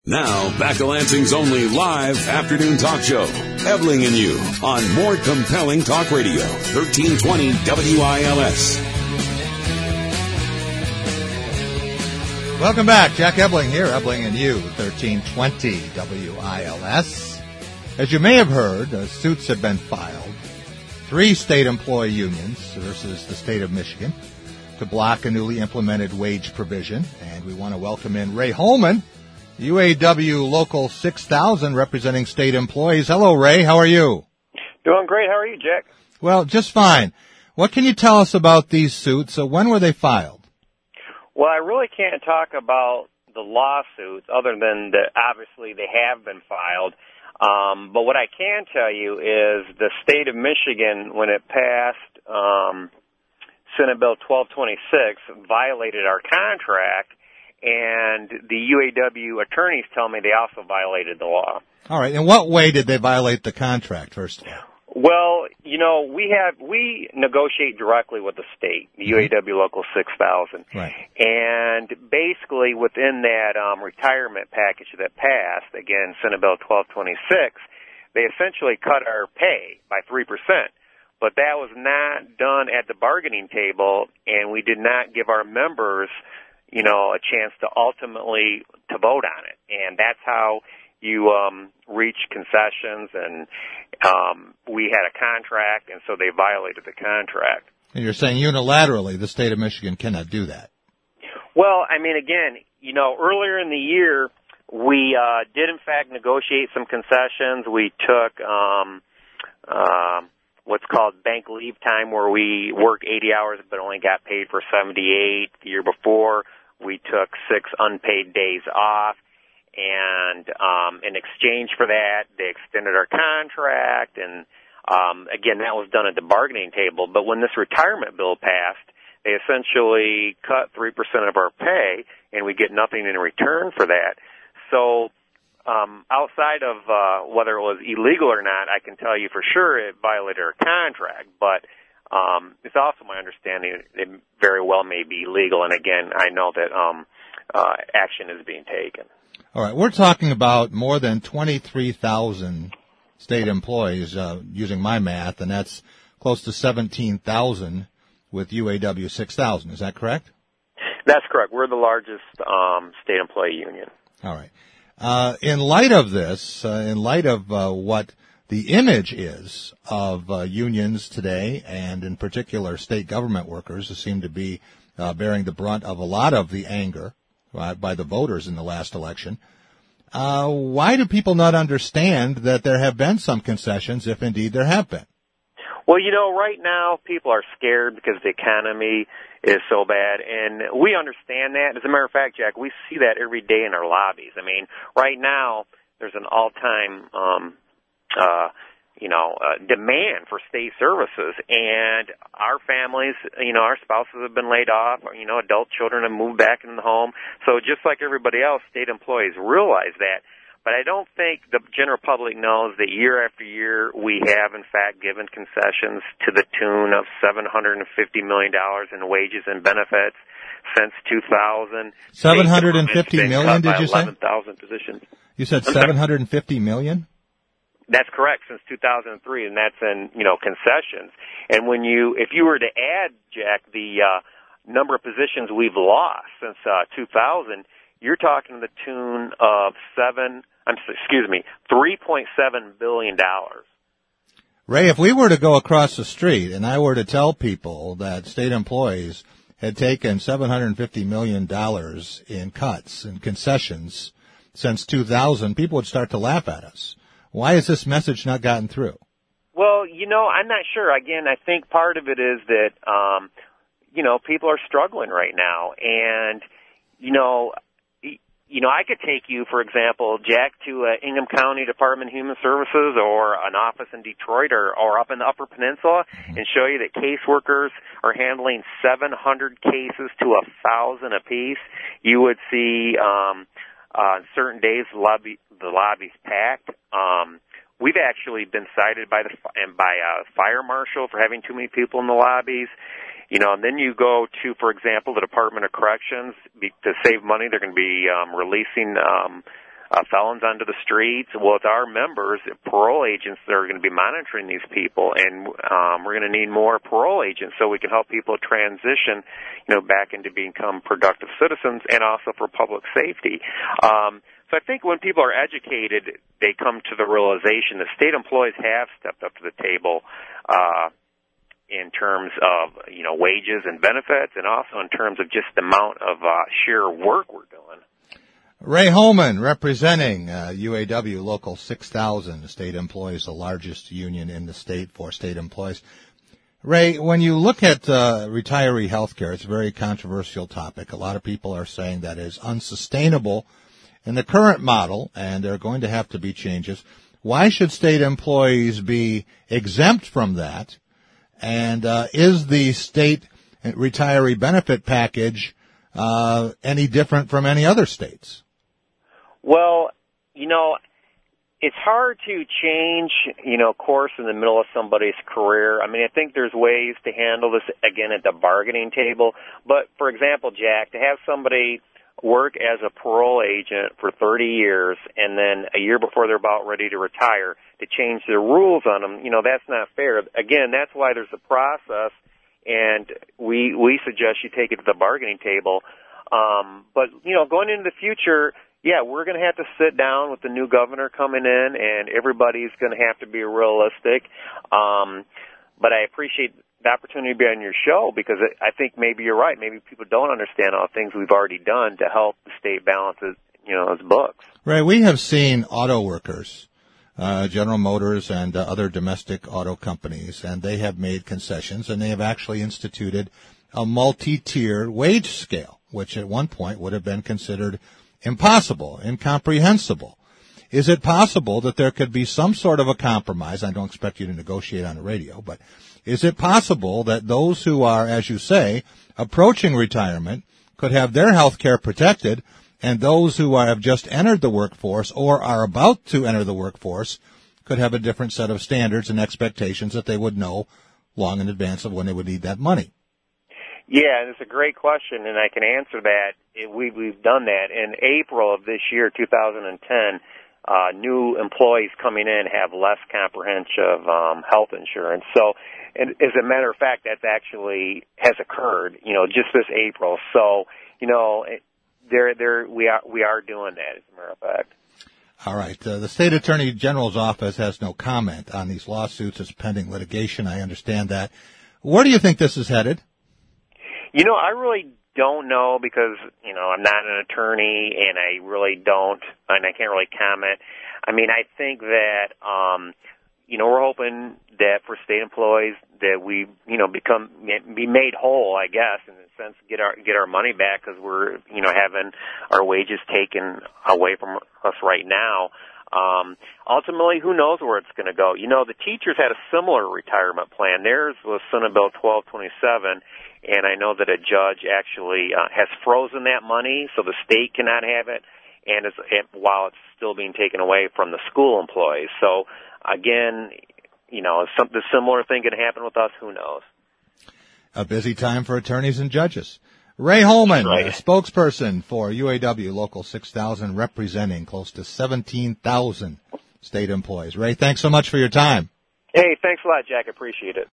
Now, back to Lansing's only live afternoon talk show, Ebling and You, on More Compelling Talk Radio, 1320 WILS. Welcome back. Jack Ebling here, Ebling and You, 1320 WILS. As you may have heard, suits have been filed. 3 state employee unions versus the state of Michigan to block a newly implemented wage provision. And we want to welcome in Ray Holman, UAW Local 6000, representing state employees. Hello, Ray. How are you? Doing great. How are you, Jack? Well, just fine. What can you tell us about these suits? When were they filed? Well, I really can't talk about the lawsuits other than that obviously they have been filed. But what I can tell you is the state of Michigan, when it passed Senate Bill 1226, violated our contract. And the UAW attorneys tell me they also violated the law. All right. In what way did they violate the contract, first of all? Well, you know, we negotiate directly with the state, the UAW Local 6000. Right. And basically within that retirement package that passed, again, Senate Bill 1226, they essentially cut our pay by 3%. But that was not done at the bargaining table, and we did not give our members, you know, a chance to ultimately to vote on it. And that's how you reach concessions, and we had a contract, and so they violated the contract. And you're saying unilaterally the state of Michigan cannot do that? Well, I mean, again, you know, earlier in the year, we did in fact negotiate some concessions. We took what's called bank leave time, where we work 80 hours but only got paid for 78. The year before, we took 6 unpaid days off, and in exchange for that, they extended our contract, and again, that was done at the bargaining table. But when this retirement bill passed, they essentially cut 3% of our pay, and we get nothing in return for that. So outside of whether it was illegal or not, I can tell you for sure it violated our contract, but it's also my understanding it very well may be legal, and again, I know that action is being taken. All right, we're talking about more than 23,000 state employees, using my math, and that's close to 17,000 with UAW 6000. Is that correct? That's correct. We're the largest state employee union. All right. In light of this, in light of what the image is of unions today, and in particular state government workers who seem to be bearing the brunt of a lot of the anger by the voters in the last election, why do people not understand that there have been some concessions, if indeed there have been? Well, you know, right now people are scared because the economy is so bad, and we understand that. As a matter of fact, Jack, we see that every day in our lobbies. I mean, right now there's an all-time demand for state services, and our families, you know, our spouses have been laid off, you know, adult children have moved back into the home. So just like everybody else, state employees realize that. But I don't think the general public knows that year after year we have, in fact, given concessions to the tune of $750 million in wages and benefits since 2000. $750 million, did you say? 11,000 positions. You said $750 million? That's correct, since 2003, and that's in, you know, concessions. And if you were to add, Jack, the number of positions we've lost since 2000, you're talking to the tune of $3.7 billion. Ray, if we were to go across the street and I were to tell people that state employees had taken $750 million in cuts and concessions since 2000, people would start to laugh at us. Why has this message not gotten through? Well, you know, I'm not sure. Again, I think part of it is that, you know, people are struggling right now. And, you know, I could take you, for example, Jack, to Ingham County Department of Human Services or an office in Detroit or up in the Upper Peninsula and show you that caseworkers are handling 700 cases to 1,000 apiece. You would see on certain days the lobby's packed. We've actually been cited by a fire marshal for having too many people in the lobbies. You know, and then you go to, for example, the Department of Corrections. To save money, they're going to be releasing felons onto the streets. Well, it's our members, parole agents, that are going to be monitoring these people, and we're going to need more parole agents so we can help people transition, back into become productive citizens, and also for public safety. So I think when people are educated, they come to the realization that state employees have stepped up to the table in terms of, wages and benefits, and also in terms of just the amount of sheer work we're doing. Ray Holman, representing UAW Local 6000, state employees, the largest union in the state for state employees. Ray, when you look at retiree health care, it's a very controversial topic. A lot of people are saying that is unsustainable in the current model, and there are going to have to be changes. Why should state employees be exempt from that? And is the state retiree benefit package any different from any other states? Well, it's hard to change, course in the middle of somebody's career. I mean, I think there's ways to handle this, again, at the bargaining table. But, for example, Jack, to have somebody work as a parole agent for 30 years and then a year before they're about ready to retire to change the rules on them, that's not fair. Again, that's why there's a process, and we suggest you take it to the bargaining table. But, going into the future, yeah, we're going to have to sit down with the new governor coming in, and everybody's going to have to be realistic. But I appreciate the opportunity to be on your show, because I think maybe you're right. Maybe people don't understand all the things we've already done to help the state balance its books. Right. We have seen auto workers, General Motors and other domestic auto companies, and they have made concessions, and they have actually instituted a multi-tier wage scale, which at one point would have been considered impossible, incomprehensible. Is it possible that there could be some sort of a compromise? I don't expect you to negotiate on the radio, but is it possible that those who are, as you say, approaching retirement could have their health care protected, and those who have just entered the workforce or are about to enter the workforce could have a different set of standards and expectations that they would know long in advance of when they would need that money? Yeah, it's a great question, and I can answer that. We've done that. In April of this year, 2010, new employees coming in have less comprehensive health insurance. So, and as a matter of fact, that's actually has occurred, just this April. So, we are doing that, as a matter of fact. All right. The State Attorney General's office has no comment on these lawsuits. It's pending litigation. I understand that. Where do you think this is headed? I really don't know, because, I'm not an attorney, and I really don't, and I can't really comment. I mean, I think that, we're hoping that for state employees that we, be made whole, I guess, in a sense, get our money back, because we're, having our wages taken away from us right now. Ultimately, who knows where it's going to go? The teachers had a similar retirement plan. Theirs was Senate Bill 1227, and I know that a judge actually has frozen that money, so the state cannot have it, and while it's still being taken away from the school employees. So, again, is something similar thing going to happen with us? Who knows? A busy time for attorneys and judges. Ray Holman, right. Spokesperson for UAW Local 6000, representing close to 17,000 state employees. Ray, thanks so much for your time. Hey, thanks a lot, Jack. Appreciate it.